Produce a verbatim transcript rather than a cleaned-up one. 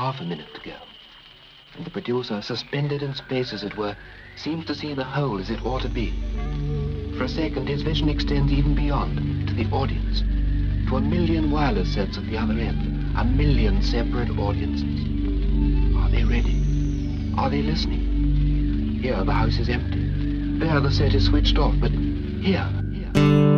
half a minute to go. And the producer, suspended in space as it were, seems to see the whole as it ought to be. For a second, his vision extends even beyond, to the audience, to a million wireless sets at the other end, a million separate audiences. Are they ready? Are they listening? Here, the house is empty. There, the set is switched off, but here, here...